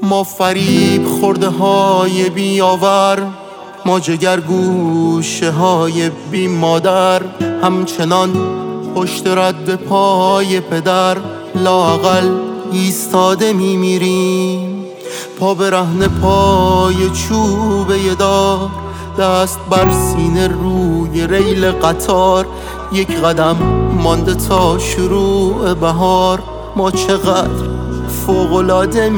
ما فریب خورده های بیاور، ما جگر گوشه های بی مادر، همچنان پشت رد پای پدر لااقل ایستاده میمیریم. پا برهنه پای چوبه دار، دست بر سینه روی ریل قطار، یک قدم مانده تا شروع بهار، ما چقدر فوق‌العاده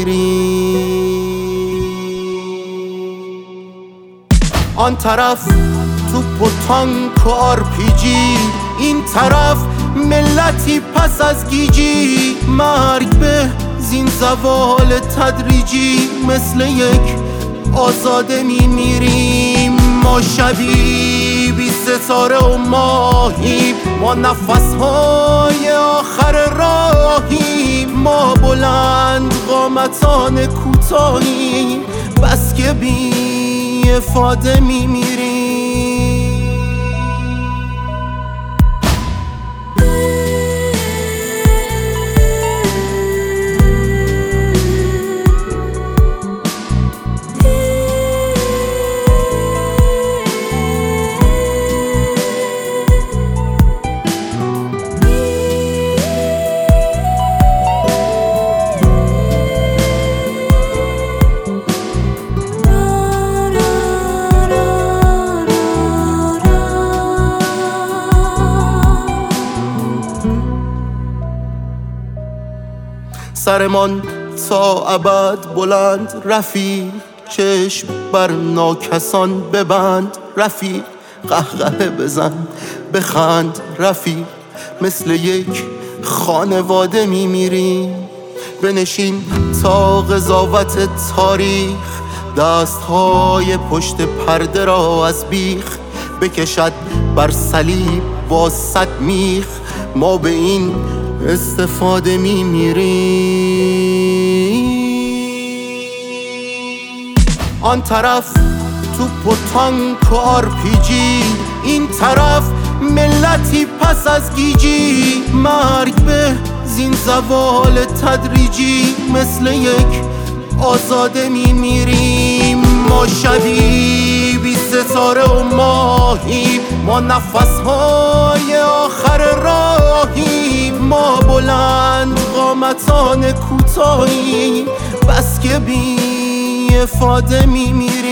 میمیریم. آن طرف توپ و تانک و آرپیجی، این طرف ملتی پس از گیجی، مرگ به زین زوال تدریجی، مثل یک آزاده میمیریم. ما شبی بی ستاره و ماهیم، ما نفسهای آخر راهیم، ما بلند قامتان کوتاهیم، بس که بی افاده میمیریم. سرمان تا ابد بلند رفیق، چشم بر ناکسان ببند رفیق، قهقه بزن بخند رفیق، مثل یک خانواده میمیریم. بنشین تا قضاوت تاریخ، دستهای پشت پرده را از بیخ بکشد بر صلیب با 100 میخ، ما به این استفاده میمیریم. آن طرف توپ و تانک و آرپیجی، این طرف ملتی پس از گیجی، مرگ به زین زوال تدریجی، مثل یک آزاده میمیریم. ما شبی بی ستاره و ماهیم، ما نفسهای آخر راهیم، ما بلند قامتان کوتاهیم، بس که بی افاده میمیریم.